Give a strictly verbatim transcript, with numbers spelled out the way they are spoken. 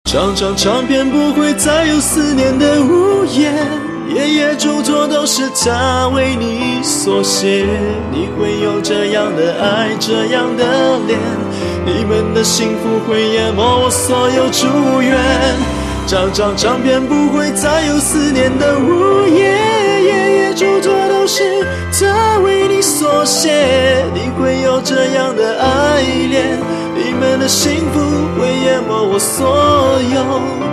张张唱片不会再有思念的无言，页页著作都是他为你所写。你会有这样的爱，这样的脸，你们的幸福会淹没我所有祝愿。张张唱片不会再有思念的无言，页页著作都是他为你所写。你会有这样的爱恋，你们的幸福会淹没我所有